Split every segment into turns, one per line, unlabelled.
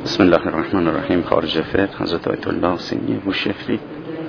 بسم الله الرحمن الرحیم. خارج فقه حضرت آیت الله سینی بوشهری.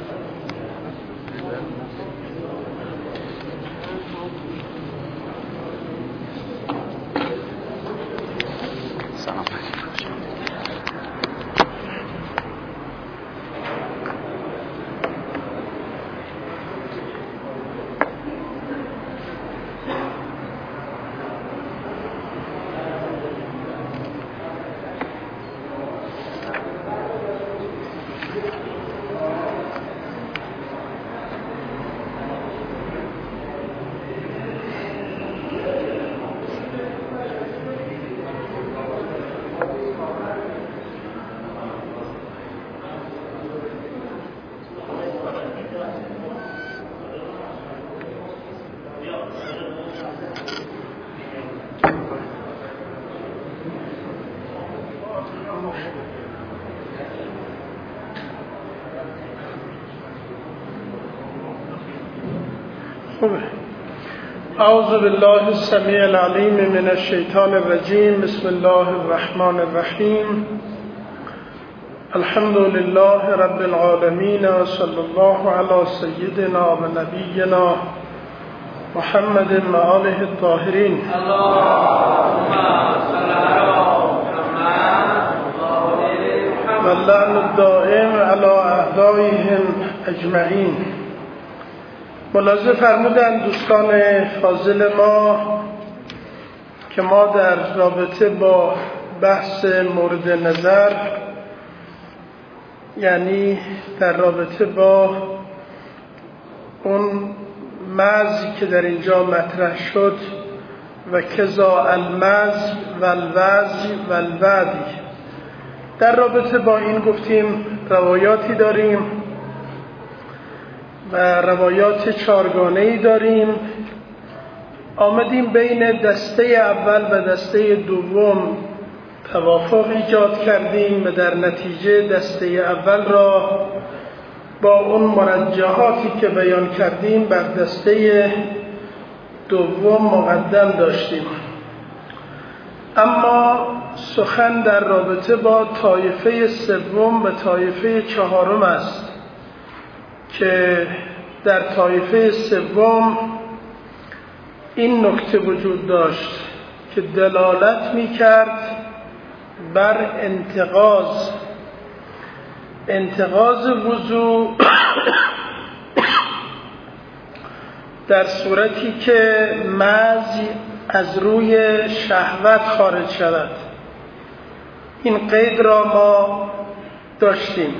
اعوذ بالله السمیع العلیم من الشیطان الرجیم. بسم الله الرحمن الرحیم. الحمد لله رب العالمین و صلی الله علی سیدنا و نبینا محمد و آله الطاهرین.
اللهم صل علی محمد
و اللعن الدائم علی اعدائهم اجمعین. ملاحظه فرمودن دوستان فاضل ما که ما در رابطه با بحث مورد نظر، یعنی در رابطه با اون مزی که در اینجا مطرح شد و کذا المز و الوزی و الودی، در رابطه با این گفتیم روایاتی داریم و روایات چارگانه‌ای داریم. آمدیم بین دسته اول و دسته دوم توافق ایجاد کردیم و در نتیجه دسته اول را با اون مرجحاتی که بیان کردیم بر دسته دوم مقدم داشتیم. اما سخن در رابطه با طایفه سوم و طایفه چهارم است که در طایفه سوم این نکته وجود داشت که دلالت می‌کرد بر انتقاض وضو در صورتی که مزی از روی شهوت خارج شود. این قید را ما داشتیم.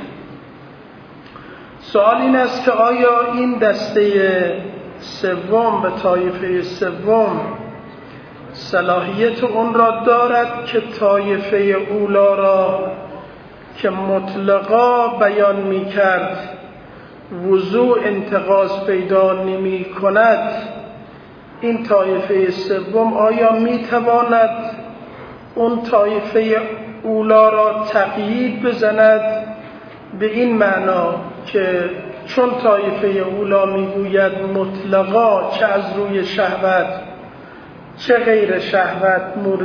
سوال این است که آیا این دسته سوم و طایفه سوم صلاحیت اون را دارد که طایفه اولا را که مطلقا بیان می کرد وضوع انتقاض پیدا نمی کند، این طایفه سوم آیا می تواند اون طایفه اولا را تقیید بزند به این معنا که چون طایفه اولا میگوید مطلقا چه از روی شهوت چه غیر شهوت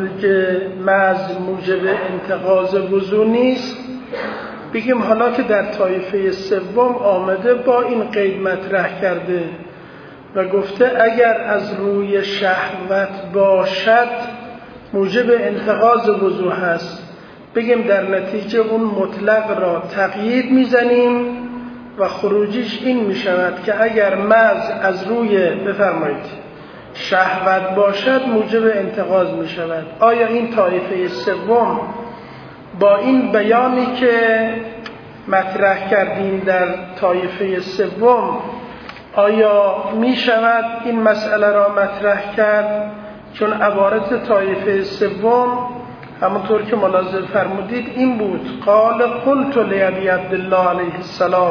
موجب انتقاض وضو نیست، بگیم حالا که در طایفه سوم آمده با این قید مطرح کرده و گفته اگر از روی شهوت باشد موجب انتقاض وضو هست، بگیم در نتیجه اون مطلق را تقیید میزنیم و خروجیش این میشود که اگر مز از روی بفرمایید شهوت باشد موجب انتقاض میشود. آیا این طایفه سوم با این بیانی که مطرح کردیم در طایفه سوم آیا میشود این مسئله را مطرح کرد؟ چون عبارت طایفه سوم همونطور که ملاحظه فرمودید این بود: قلت لابی عبدالله علیه السلام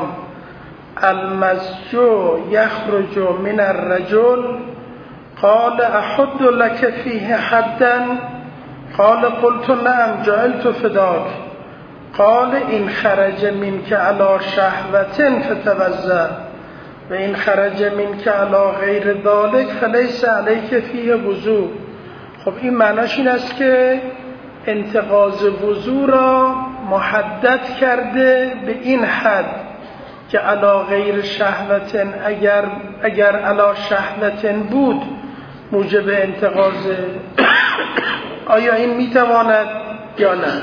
المزجو یخرج من الرجل قال احد لك فیه حدا قال قلت نعم جعلت فداک قال این خرج منك علی شهوة فتوضأ و این خرج منك علی غیر ذلك فلیس علیک فیه وضوء. خب این معناش این است که انتقاض وضو را محدد کرده به این حد که علا غیر شهوتن اگر علا شهوتن بود موجب انتقاضه. آیا این میتواند یا نه؟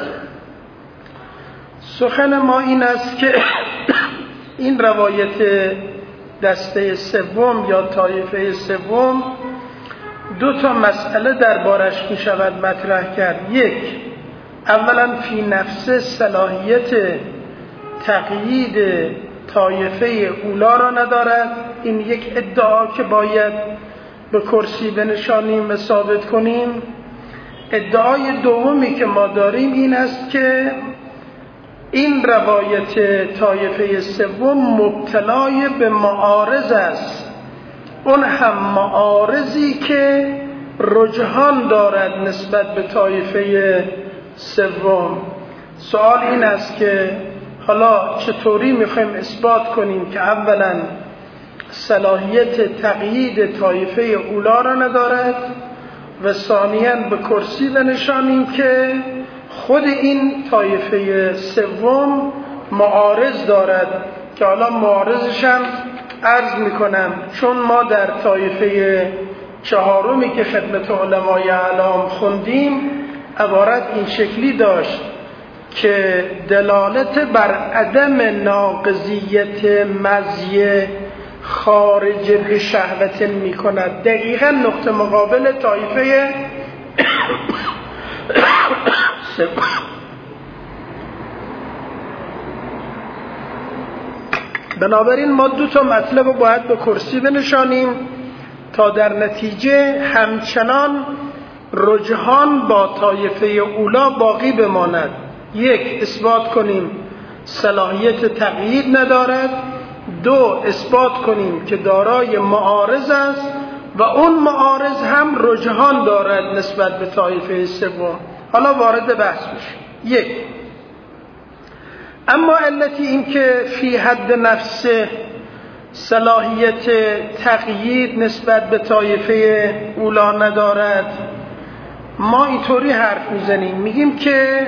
سخن ما این است که این روایت دسته سوم یا طایفه سوم دو تا مسئله دربارش می شود مطرح کرد. یک، اولا فی نفس صلاحیت تقیید طایفه اولا را ندارد. این یک ادعا که باید به کرسی بنشانیم و ثابت کنیم. ادعای دومی که ما داریم این است که این روایت طایفه سوم مبتلای به معارض است، اون هم معارضی که رجحان دارد نسبت به طایفه سوم. سوال این است که حالا چطوری میخوایم اثبات کنیم که اولا صلاحیت تقیید طایفه اولا را ندارد و ثانیاً به کرسی بنشانیم که خود این طایفه سوم معارض دارد که حالا معارضش هم عرض میکنم، چون ما در طایفه چهارمی که خدمت علمای اعلام خوندیم عبارت این شکلی داشت که دلالت بر عدم ناقضیت مزیه خارج به شهوت می کند. دقیقا نقطه مقابل طایفه بنابراین ما دو تا مطلب رو باید به کرسی بنشانیم تا در نتیجه همچنان رجحان با طایفه اولا باقی بماند. یک، اثبات کنیم صلاحیت تقیید ندارد. دو، اثبات کنیم که دارای معارض است و اون معارض هم رجحان دارد نسبت به طایفه سوم. حالا وارد بحث میشه. یک، اما علتی این که فی حد نفسه صلاحیت تقیید نسبت به طایفه اولا ندارد، ما اینطوری حرف میزنیم، میگیم که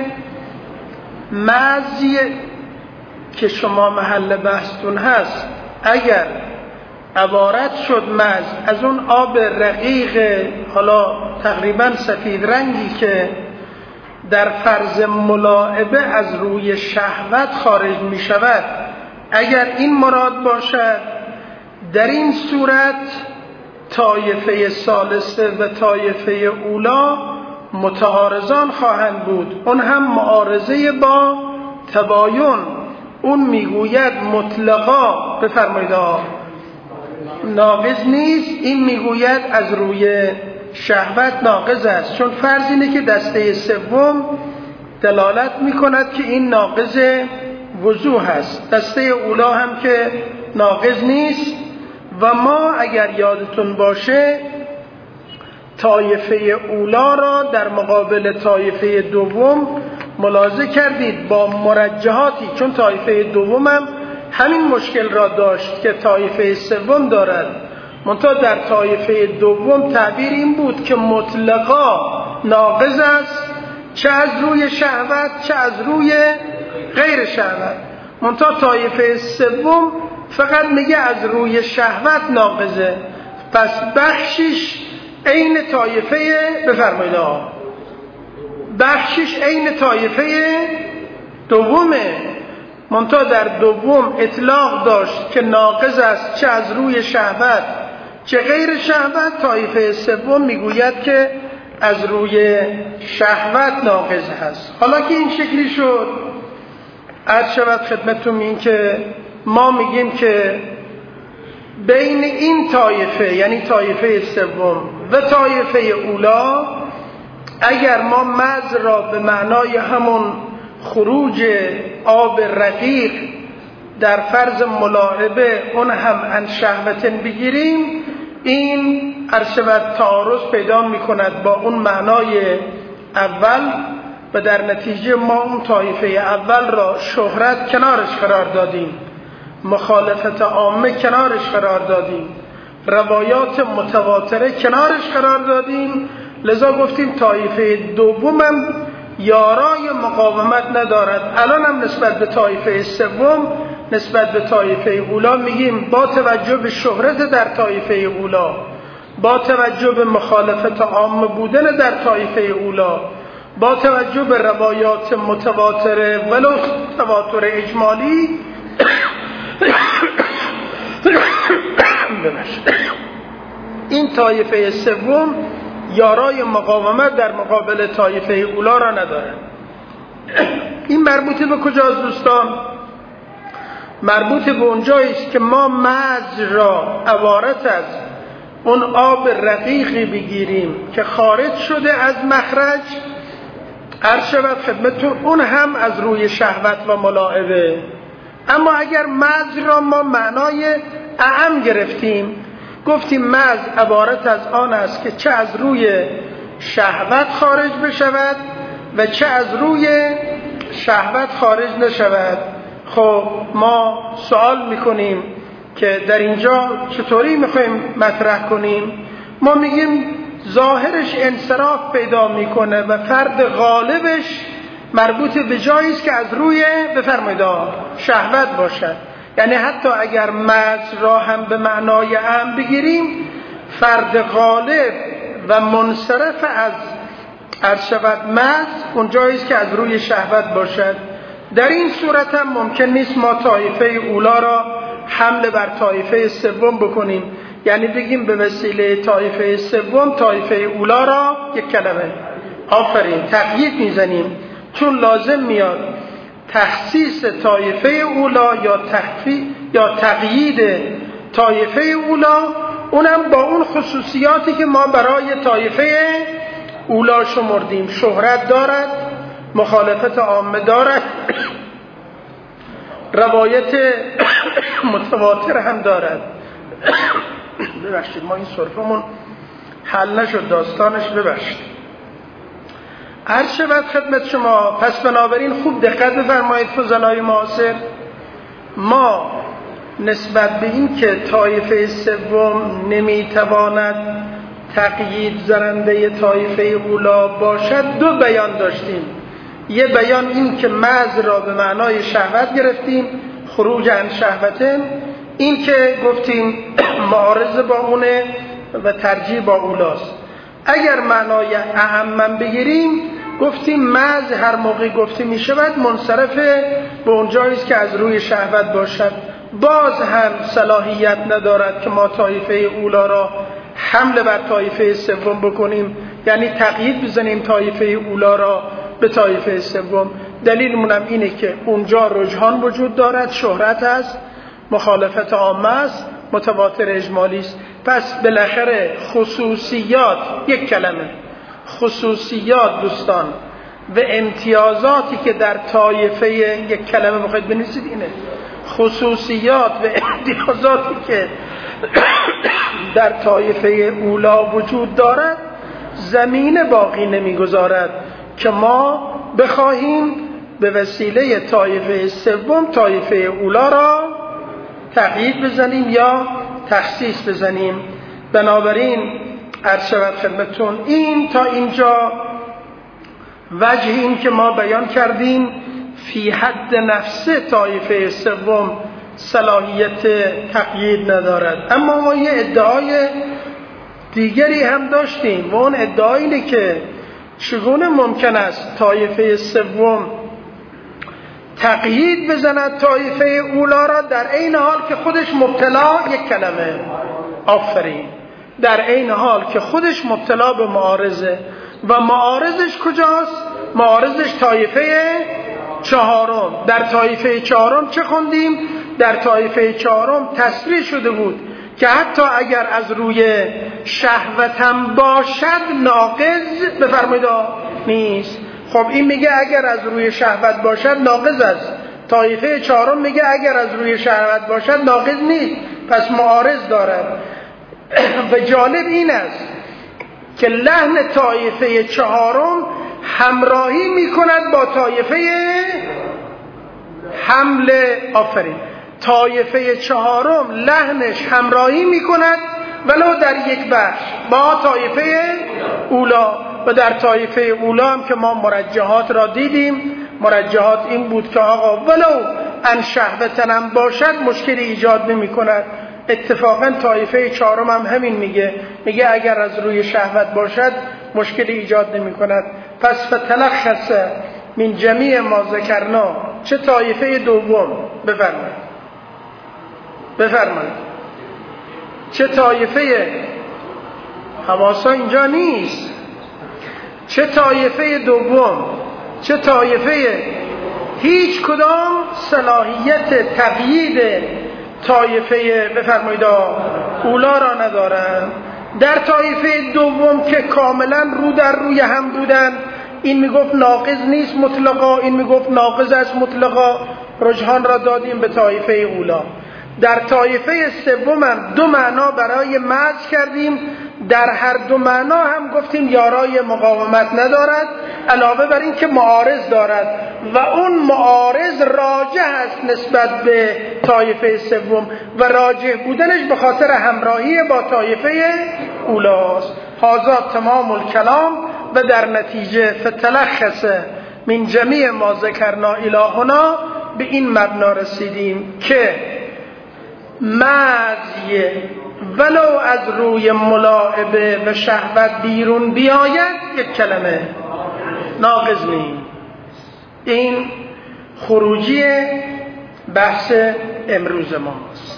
مزی که شما محل بحثتون هست اگر عبارت شد مز از اون آب رقیق حالا تقریبا سفید رنگی که در فرض ملاعبه از روی شهوت خارج می شود، اگر این مراد باشد، در این صورت طایفه ثالثه و طایفه اولا متعارضان خواهند بود. اون هم معارضه با تباین. اون میگوید مطلقا بفرمایید ناقض نیست، این میگوید از روی شهوت ناقض است، چون فرض اینه که دسته سوم دلالت میکند که این ناقض وضوح است، دسته اولا هم که ناقض نیست. و ما اگر یادتون باشه طایفه اولا را در مقابل طایفه دوم ملاحظه کردید با مرجحاتی، چون طایفه دوم هم همین مشکل را داشت که طایفه سوم دارد، منتها در طایفه دوم تعبیر این بود که مطلقا ناقض است، چه از روی شهوت چه از روی غیر شهوت. منتها طایفه سوم فقط میگه از روی شهوت ناقضه، پس بخشش عین طایفه بفرمایید بخشش عین طایفه دومه، منتها در دوم اطلاق داشت که ناقض است چه از روی شهوت چه غیر شهوت. طایفه سوم میگوید که از روی شهوت ناقض هست. حالا که این شکلی شد، عرض شود خدمتتون این که ما میگیم که بین این طایفه یعنی طایفه سوم و طایفه اولا اگر ما مز را به معنای همون خروج آب رقیق در فرض ملاعبه اون هم ان شهوتن بگیریم، این عرشبت تعارض پیدا میکند با اون معنای اول و در نتیجه ما اون طایفه اول را شهرت کنارش قرار دادیم، مخالفت عامه کنارش قرار دادیم، روایات متواتره کنارش قرار دادیم، لذا گفتیم طایفه دومم یارای مقاومت ندارد. الان هم نسبت به طایفه سوم، نسبت به طایفه اولا میگیم با توجه به شهرت در طایفه اولا، با توجه به مخالفت عام بودن در طایفه اولا، با توجه به روایات متواتره ولو تواتر اجمالی این طایفه سوم یارای مقاومت در مقابل طایفه اولا را ندارد. این مربوط به کجاست دوستان؟ مربوط به اونجایی است که ما مزج را عبارت از اون آب رقیقی بگیریم که خارج شده از مخرج، عرض شود خدمتتون اون هم از روی شهوت و ملاعبه. اما اگر مزج را ما معنای اعم گرفتیم، گفتیم مزج عبارت از آن است که چه از روی شهوت خارج بشود و چه از روی شهوت خارج نشود. خب ما سوال میکنیم که در اینجا چطوری میخوایم مطرح کنیم؟ ما میگیم ظاهرش انصراف پیدا میکنه و فرد غالبش مربوط به جایی است که از روی بفرمایید شهوت باشد. یعنی حتی اگر مزج را هم به معنای عام بگیریم، فرد غالب و منصرف از عرض شود مزج اون جایی است که از روی شهوت باشد. در این صورت هم ممکن نیست ما طایفه اولا را حمله بر طایفه سوم بکنیم، یعنی بگیم به وسیله طایفه سوم طایفه اولا را یک کلمه آفرین تقیید میزنیم، چون لازم میاد تخصیص طایفه اولا یا تقیید طایفه اولا، اونم با اون خصوصیاتی که ما برای طایفه اولا شمردیم. شهرت دارد، مخالفت عامه دارد، روایت متواتر هم دارد. ببخشید ما این صرفمون حل نشد داستانش، ببخشید. عرض شود خدمت شما، پس بنابراین خوب دقت بفرمایید فضلای معاصر، ما نسبت به این که طایفه سوم نمیتواند تقیید زننده طایفه اولا باشد دو بیان داشتیم. یه بیان این که مزج را به معنای شهوت گرفتیم، خروج عن شهوتن، این که گفتیم معارض با اونه و ترجیح با اولاست. اگر معنای اعم بگیریم، گفتیم مزج هر موقع گفته می شود منصرف به اون جایی است که از روی شهوت باشد. باز هم صلاحیت ندارد که ما طایفه اولا را حمله بر طایفه سوم بکنیم، یعنی تقیید بزنیم طایفه اولا را به طایفه سوم. دلیلمون هم اینه که اونجا رجحان وجود دارد، شهرت است، مخالفت عامه است، متواتر اجمالی است. پس بالاخره خصوصیات، یک کلمه خصوصیات دوستان و امتیازاتی که در طایفه، یک کلمه میخواید بنویسید اینه، خصوصیات و امتیازاتی که در طایفه اولا وجود دارد زمینه باقی نمیگذارد که ما بخواهیم به وسیله طایفه سوم طایفه اولا را تقیید بزنیم یا تخصیص بزنیم. بنابراین عرض شود خدمتتون این تا اینجا وجه این که ما بیان کردیم فی حد نفسه طایفه سوم صلاحیت تقیید ندارد. اما ما یه ادعای دیگری هم داشتیم و اون ادعا اینه که چگونه ممکن است طایفه سوم تقیید بزند طایفه اولا را در عین حال که خودش مبتلا، یک کلمه آفرین، در عین حال که خودش مبتلا به معارضه. و معارضش کجاست؟ معارضش طایفه چهارم. در طایفه چهارم چه خوندیم؟ در طایفه چهارم تصریح شده بود که حتی اگر از روی شهوت هم باشد ناقض بفرمایید نیست. خب این میگه اگر از روی شهوت باشد ناقض است، طایفه چهارم میگه اگر از روی شهوت باشد ناقض نیست، پس معارض دارد. و جالب این است که لحن طایفه چهارم همراهی میکند با طایفه حمله، آفرین، طایفه چهارم لحنش همراهی میکند ولو در یک بخش با طایفه اولا. و در طایفه اولا هم که ما مرجحات را دیدیم، مرجحات این بود که آقا ولو ان شهوتن باشد مشکلی ایجاد نمی کند. اتفاقا طایفه چهارم هم همین میگه اگر از روی شهوت باشد مشکلی ایجاد نمی کند. پس فتلخص من جمیع ما ذکرنا. چه طایفه دوم؟ بفرمایید چه طایفه؟ حواسا اینجا نیست. چه طایفه دوم؟ چه طایفه؟ هیچ کدام صلاحیت تقیید طایفه بفرمایید اولا را ندارن. در طایفه دوم که کاملا رو در روی هم بودن، این میگفت ناقض نیست مطلقا، این میگفت ناقض است مطلقا، رجحان را دادیم به طایفه اولا. در طایفه سوم هم دو معنا برای مزج کردیم، در هر دو معنا هم گفتیم یارای مقاومت ندارد، علاوه بر این که معارض دارد و اون معارض راجح است نسبت به طایفه سوم و راجح بودنش به خاطر همراهی با طایفه اولاست. هذا تمام الکلام. و در نتیجه فتلخص من جمیع ما ذکرنا الی هنا، به این مبنا رسیدیم که مزی ولو از روی ملاعبه و شهوت بیرون بیاید یک کلمه ناقض نیست. این خروجی بحث امروز ماست.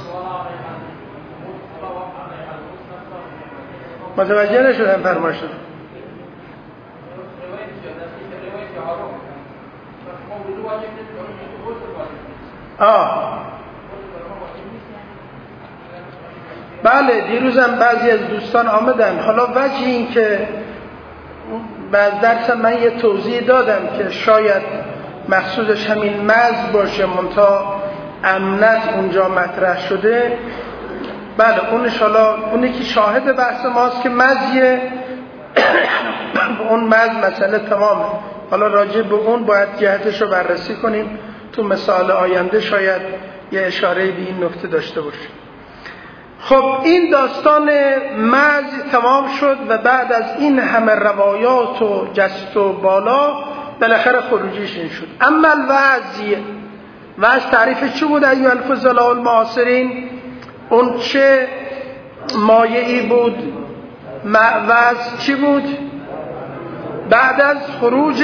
متوجه نشدم فرمایشتون؟ بله دیروزم بعضی از دوستان آمدن. حالا وجه این که بعد درس من یه توضیح دادم که شاید مقصودش همین مزج باشه منتها امنت اونجا مطرح شده. بله اونش حالا اونی که شاهد بحث ماست که مزیه اون مزج مسئله تمامه. حالا راجع به اون باید جهتش رو بررسی کنیم، تو مثال آینده شاید یه اشاره به این نکته داشته باشیم. خب این داستان مزج تمام شد و بعد از این همه روایات و جست و بالا بالاخره خروجیش این شد. اما وعظ تعریف چی بود ایها الفضلاء المعاصرین؟ اون چه مایعی بود؟ وعظ چی بود؟ بعد از خروج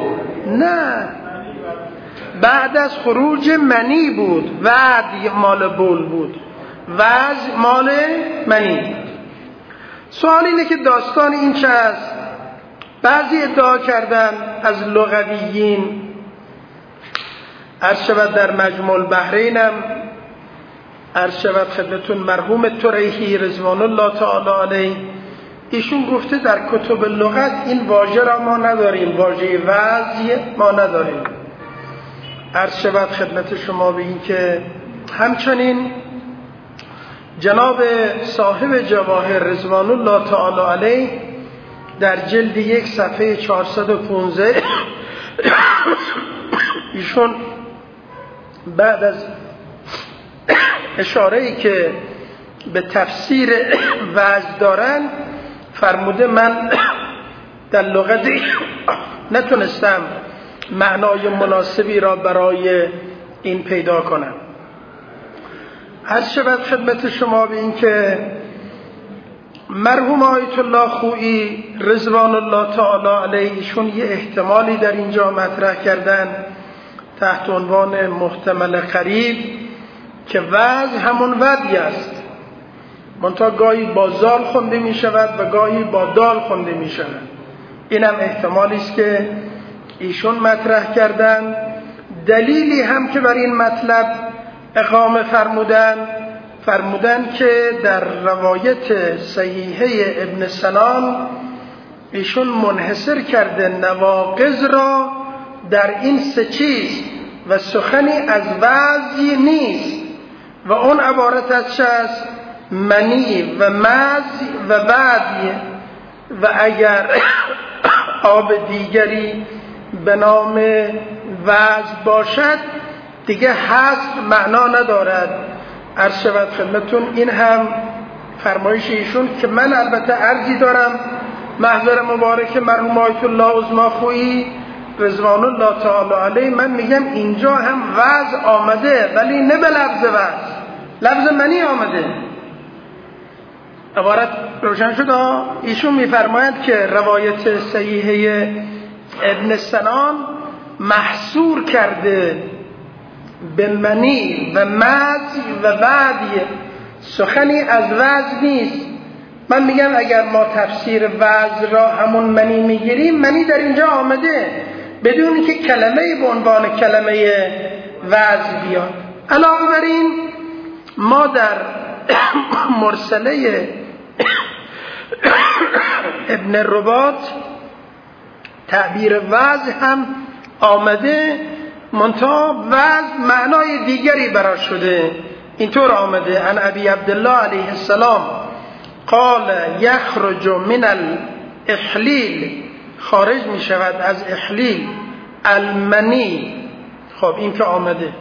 بعد از خروج منی بود. وعد مال بول بود، وعظ مال منی. سوال اینه که داستان این چه است؟ بعضی ادعا کردن از لغویین، عرض شود در مجموع البحرینم عرض شود خدمتون مرحوم تریحی رضوان الله تعالی علیه، ایشون گفته در کتب لغت این واژه را ما نداریم، واژه وعظ ما نداریم. عرض شود خدمت شما به این که همچنین جناب صاحب جواهر رضوان الله تعالی علیه در جلد 1 صفحه 415 ایشون بعد از اشاره‌ای که به تفسیر وعظ دارن فرموده من در لغت نتونستم معنای مناسبی را برای این پیدا کنم. عرض شود خدمت شما به این که مرحوم آیت الله خویی رضوان الله تعالی علیه ایشون یه احتمالی در اینجا مطرح کردن تحت عنوان محتمل قریب که وعظ همون وعدی است، منتها گاهی با زال خونده می شود و گاهی با دال خونده می شود. این هم احتمالی است که ایشون مطرح کردن. دلیلی هم که بر این مطلب اقامه فرمودن که در روایت صحیحه ابن سنان ایشون منحصر کرده نواقض را در این 3 چیز و سخنی از وعظی نیست و اون عبارت از چه است؟ منی و مزی و وعدی. و اگر آب دیگری به نام وعظ باشد دیگه هست معنا ندارد. عرض شود خدمتون این هم فرمایش ایشون که من البته عرضی دارم محضر مبارک مرحوم آیت الله عظماخویی رضوان الله تعالی علیه، من میگم اینجا هم وعظ آمده ولی نه به لفظ وعظ، لفظ منی آمده. عبارت روشن شد. ایشون میفرمایند که روایت صحیحه ابن سنان محصور کرده به منی و مزی و وعدی، سخنی از وعظ نیست. من میگم اگر ما تفسیر وعظ را همون منی میگیریم، منی در اینجا آمده بدون که کلمه به عنوان کلمه وعظ بیاد. علاوه بر این ما در مرسله ابن رباط تعبیر وعظ هم آمده، منتها وعظ معنای دیگری براش شده. اینطور آمده: عن ابی عبدالله علیه السلام قال یخرج من الاحلیل، خارج می شود از احلیل، المنی. خب این که آمده.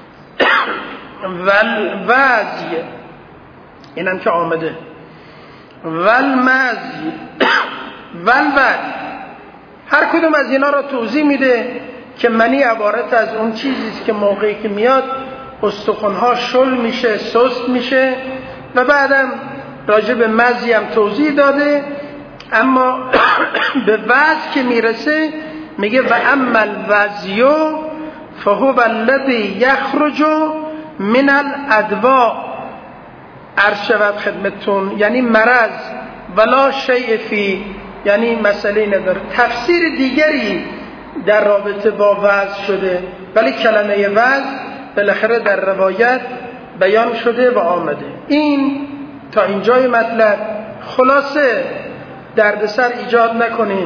والوزی، اینم که آمده. والمزی والود، هر کدوم از اینا را توضیح میده که منی عبارت از اون چیزیست که موقعی که میاد استخوان‌ها شل میشه، سست میشه، و بعدم راجع به مزی هم توضیح داده. اما به وزی که میرسه میگه و اما الوزیو فهو الذی یخرج من الادواء، عرض شود خدمتون، یعنی مرض، ولا شیء فی، یعنی مسئله نداره. تفسیر دیگری در رابطه با وعظ شده، ولی کلمه وعظ بالاخره در روایت بیان شده و آمده. این تا اینجای مطلب. خلاصه دردسر ایجاد نکنین.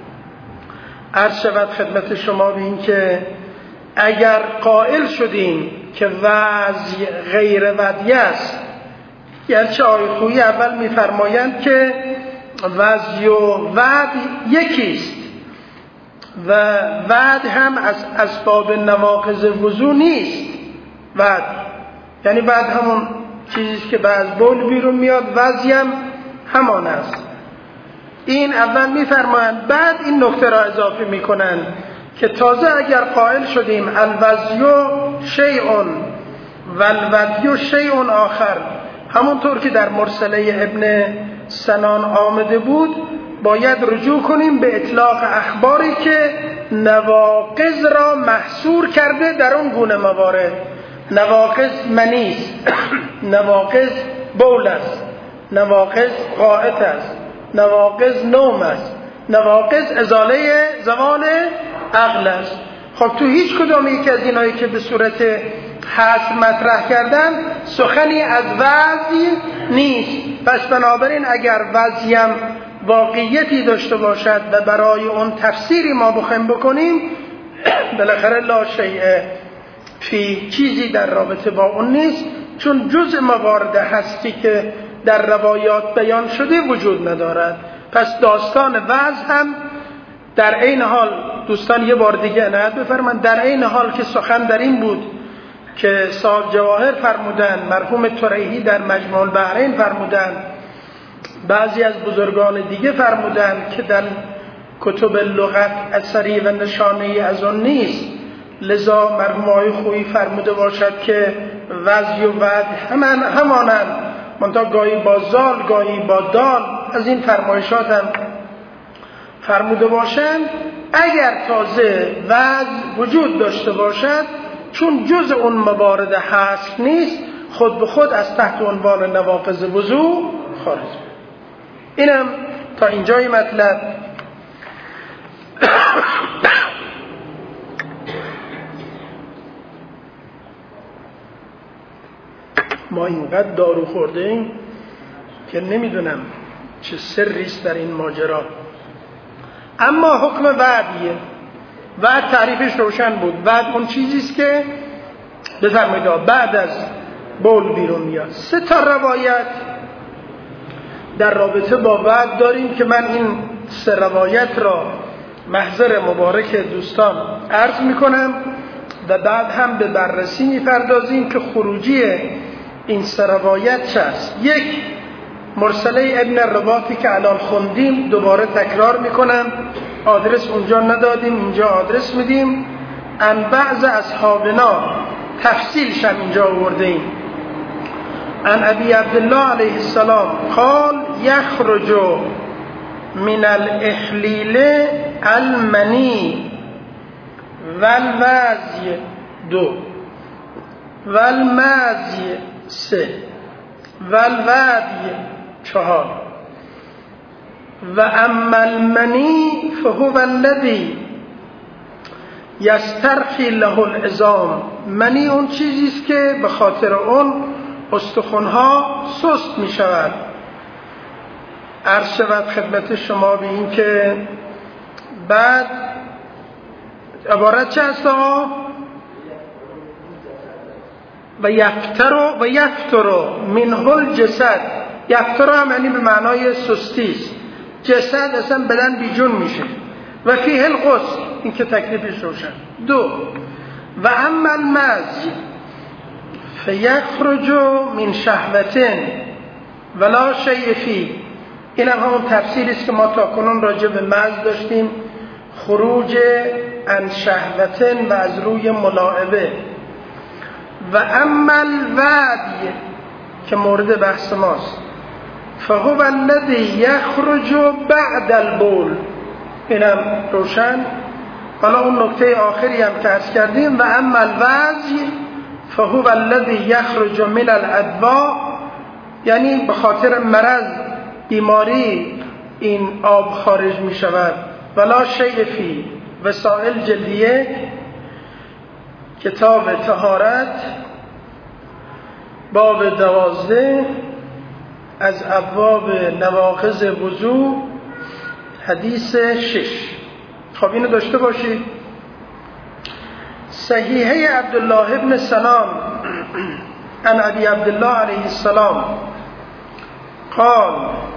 عرض شود خدمت شما به این که اگر قائل شدیم که وعظ غیر وعدیه است، گرچه آیه خویی اول میفرمایند که وعظ و وعد یکیست و وعد هم از اسباب نواقض وضو نیست. وعد یعنی بعد همون چیزیست که بعد بول بیرون میاد، وعظی هم همان است. این اول میفرمایند، بعد این نکته را اضافه میکنند که تازه اگر قائل شدیم الوزیو شیء والودیو شیء آخر، همونطور که در مرسله ابن سنان آمده بود، باید رجوع کنیم به اطلاق اخباری که نواقض را محصور کرده در اون گونه موارد. نواقض منیست، نواقض بول است، نواقض غائط است، نواقض نوم است، نواقض ازاله زوال عقل است. خب تو هیچ کدام یک از اینایی که به صورت حصر مطرح کردن سخنی از وضعی نیست. پس بنابراین اگر وضعی هم واقعیتی داشته باشد و برای اون تفسیری ما بخوایم بکنیم، بالاخره لا شیء فی، چیزی در رابطه با اون نیست، چون جزء موارد هستی که در روایات بیان شده وجود ندارد. پس داستان وعظ هم در این حال، دوستان یه بار دیگه عنایت بفرمایید، در این حال که سخن در این بود که صاحب جواهر فرمودند، مرحوم تریحی در مجموع البحرین فرمودند، بعضی از بزرگان دیگه فرمودند که در کتب لغت اثری و نشانه‌ای از آن نیست، لذا مرحوم آقای خویی فرموده باشد که وضع و وعد همانند، منتها گاهی با زال گاهی با دال، از این فرمایشات هم فرموده باشند. اگر تازه وضع وجود داشته باشد، چون جز اون موارد حصر نیست، خود به خود از تحت عنوان نواقض وضو خارج. اینم تا اینجای مطلب. ما اینقدر دارو خورده ایم که نمیدونم چه سریست در این ماجرا. اما حکم وعدیه. وعد تعریفش روشن بود. وعد اون چیزیست که بفرمایید بعد از بول بیرون میاد. 3 روایت در رابطه با وعد داریم که من این 3 روایت را محضر مبارک دوستان عرض میکنم و بعد هم به بررسی میپردازیم که خروجی این 3 روایت چه است. 1 مرسله ابن رباطی که الان خوندیم دوباره تکرار میکنم، آدرس اونجا ندادیم، اینجا آدرس میدیم. ان بعض اصحابنا تفصیلش هم اینجا آوردیم. ان ابی عبدالله علیه السلام قال یخرج من الاحلیل المنی والوزی 2 والمزی 3 والودی 4 و اما المنی فهو الذی یسترخی له العظام. منی اون چیزیست که به خاطر اون استخوان‌ها سست می شود. عرض شود خدمت شما به این که بعد عبارت چه هست آقا؟ و یفتر منه الجسد. یفتر هم یعنی به معنای سستی است. جسد اصلا بدن بیجون میشه. و فیه الغسل، این که تکلیفش روشن. 2 و اما المزی فیخرج من شهوتن ولا شیء فیه. این هم همون تفسیری است که ما تا کنون راجع به مز داشتیم، خروج عن شهوتن و از روی ملاعبه. و اما الودی که مورد بحث ماست فهو الذی یخرج بعد البول. اینم روشن. حالا اون نکته آخری هم که عرض کردیم و اما الوزی فهو الذی یخرج من الادوا، یعنی به خاطر مرض بیماری این آب خارج می شود. ولا شیء فی وسائل جلد 1 کتاب طهارت باب 12 از ابواب نواقض وضو حدیث 6. خب اینو داشته باشید. صحیحه عبدالله ابن سلام عن ابی عبدالله علیه السلام قال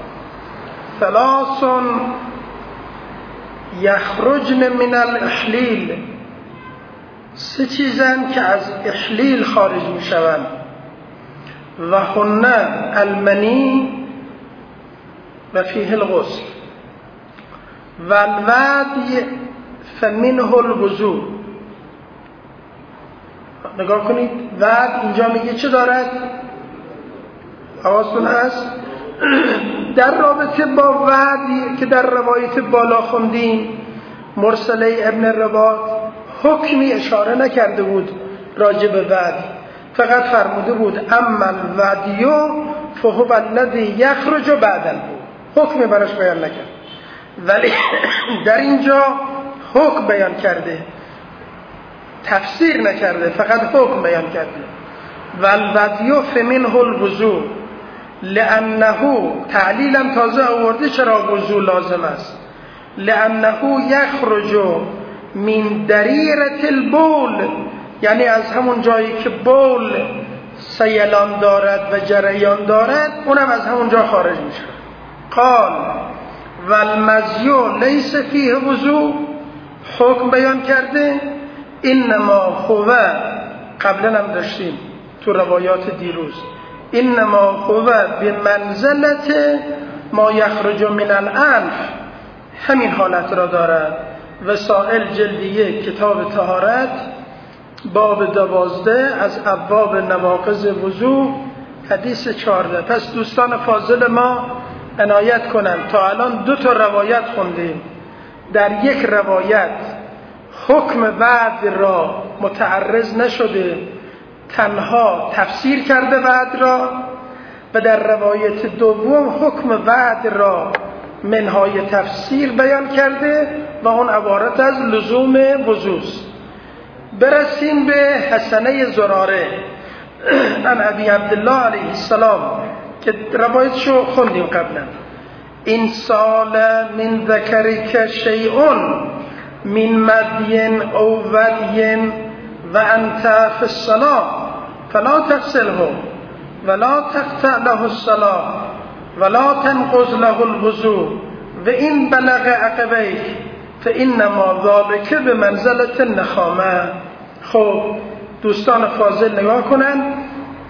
3 یخرجن من الاحلیل. 3 چیزن که از احلیل خارج می شوند. و هن المنی و فیه الغسل و الودی فمنه الوضو. نگاه کنید ود اینجا میگه چه دارد؟ حواستون هست؟ در رابطه با ودی که در روایت بالا خوندیم مرسله ابن رباط حکمی اشاره نکرده بود راجع به ود، فقط فرموده بود اما الودیو فهو الذی یخرج بعد البول. حکمی براش بیان نکرد، ولی در اینجا حکم بیان کرده، تفسیر نکرده، فقط حکم بیان کرده. والودیو فمنه الوضو لانه، تعلیلم تازه آورده چرا وضو لازم است. لانه یخرج من دریرة البول، یعنی از همون جایی که بول سیلان دارد و جریان دارد اونم از همون جا خارج میشه. قال والمزیو لیس فیه وضو، حکم بیان کرده انما هو، قبلا هم داشتیم تو روایات دیروز، انما هو به منزلت ما یخرج من الانف، همین حالت را دارد. وسائل جلد 1 کتاب طهارت باب 12 از ابواب نواقض وضو حدیث 14. پس دوستان فاضل ما عنایت کنند، تا الان 2 تا روایت خوندیم. در یک روایت حکم بعد را متعرض نشده، تنها تفسیر کرده بعد را، و در روایت دوم حکم بعد را منهای تفسیر بیان کرده و اون عبارت از لزوم وضوست. برسیم به حسنه زراره عن ابی عبدالله علیه السلام که روایتشو خوندیم قبلا. این سال من ذکرک شیئون من مدین او ودین و انت فی الصلاة فلا تغسله ولا تقطع له الصلاة ولا تنقض له الوضوء و این بلغ عقبیک فانما ذلک بمنزلة النخامه. خب دوستان فاضل نگاه کنن،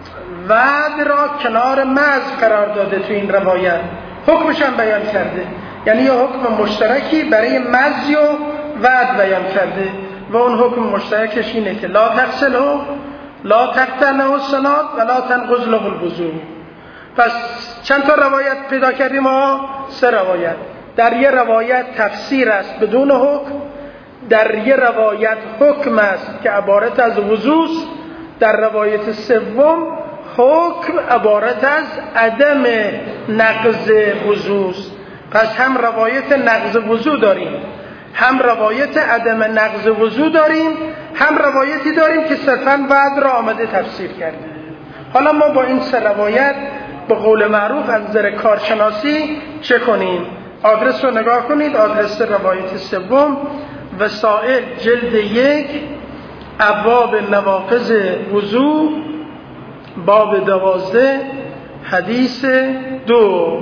وعد را کنار مز قرار داده تو این روایت، حکمش هم بیان کرده. یعنی یه حکم مشترکی برای مزی و وعد بیان کرده و اون حکم مشترکش اینه که لا تغسله لا تقطعه الصلاة و لا تنقض له الوضوء. پس چند تا روایت پیدا کردیم ما؟ 3 روایت. در یه روایت تفسیر است بدون حکم، در یه روایت حکم است که عبارت از وضو است، در روایت سوم حکم عبارت از عدم نقض وضو است. پس هم روایت نقض وضو داریم، هم روایت عدم نقض وضو داریم، هم روایتی داریم که صرفاً وعد را آمده تفسیر کرده. حالا ما با این 3 روایت به قول معروف از نظر کارشناسی چه کنیم؟ آدرس رو نگاه کنید، آدرس روایت سوم وسائل جلد 1 ابواب نواقض وضو باب 12 حدیث 2.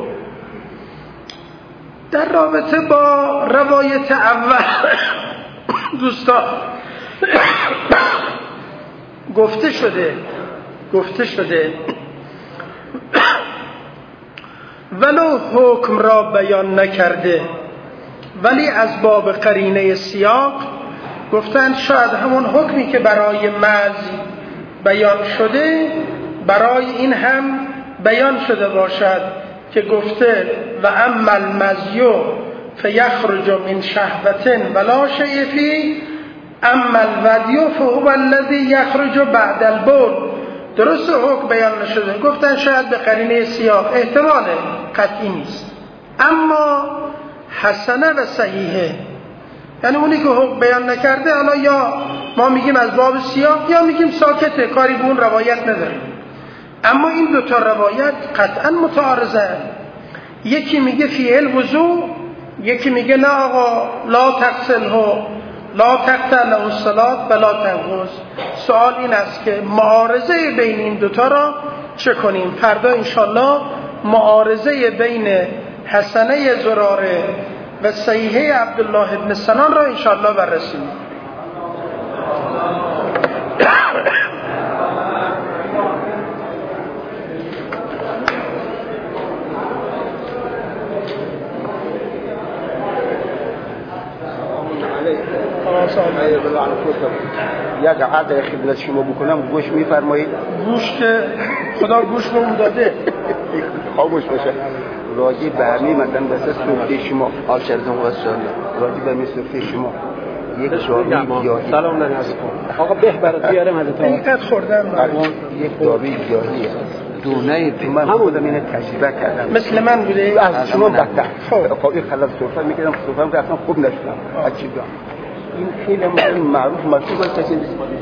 در رابطه با روایت اول دوستان گفته شده ولو حکم را بیان نکرده ولی از باب قرینه سیاق گفتند شاید همون حکمی که برای مز بیان شده برای این هم بیان شده باشد که گفته و اما المزی فیخرج من شهوة ولا شیء فیه اما الودی فهو الذی یخرج بعد البول. درست حکم بیان نشده، گفتن شاید به قرینه سیاق، احتمال قطعی نیست، اما حسنه و صحیحه. یعنی اونی که حکم بیان نکرده حالا یا ما میگیم از باب سیاق یا میگیم ساکته، کاری به اون روایت نداریم. اما این 2 تا روایت قطعا متعارضه. یکی میگه فیه الوضو، یکی میگه نه آقا لا تغسله لا تقطع له الصلاة و لا تنقض. سوال این است که معارضه بین این 2 تا را چه کنیم؟ فردا انشالله معارضه بین حسنه زراره و صحیحه عبدالله ابن سنان را انشالله بررسی می‌کنیم.
یک عقد خدمت شما بکنم گوش میفرمایید؟
گوش که خدا گوش به اون داده.
خاموش باشه. راجی به همین مثلا بسه سفره شما آل شردون واسه راجی به همین سفره شما یک داروی گیاهی
سلام علیکم آقا به برات بیارم حضرت
اینقدر خوردم
یک داروی گیاهی دونه من خودم اینو تجربه کردم.
مثل من بوده؟
از شما بدتر. خب این خلاص سفره میکردم، سفرم که اصلا خوب نشدم. این خیلی معروف مشهور باشه.